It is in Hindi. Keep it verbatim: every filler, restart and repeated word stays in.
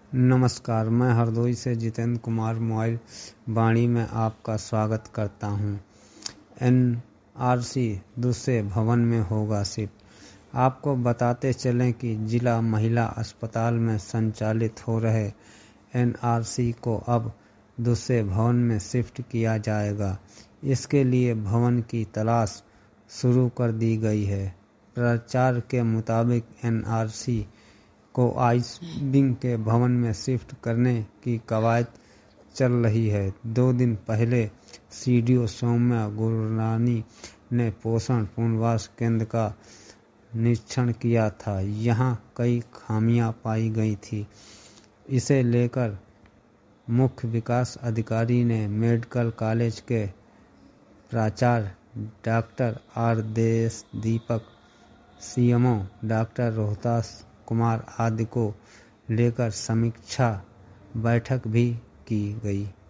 नमस्कार, मैं हरदोई से जितेंद्र कुमार मोबाइल वाणी में आपका स्वागत करता हूं। एन आर सी दूसरे भवन में होगा शिफ्ट। आपको बताते चलें कि जिला महिला अस्पताल में संचालित हो रहे एन आर सी को अब दूसरे भवन में शिफ्ट किया जाएगा। इसके लिए भवन की तलाश शुरू कर दी गई है। प्रचार के मुताबिक एन आर सी को आइस विंग के भवन में शिफ्ट करने की कवायद चल रही है। दो दिन पहले सीडीओ सौम्या गुरनानी ने पोषण पुनर्वास केंद्र का निरीक्षण किया था। यहां कई खामियां पाई गई थी। इसे लेकर मुख्य विकास अधिकारी ने मेडिकल कॉलेज के प्राचार्य doctor R Desh Deepak, CMO doctor Rohtas Kumar आदि को लेकर समीक्षा बैठक भी की गई।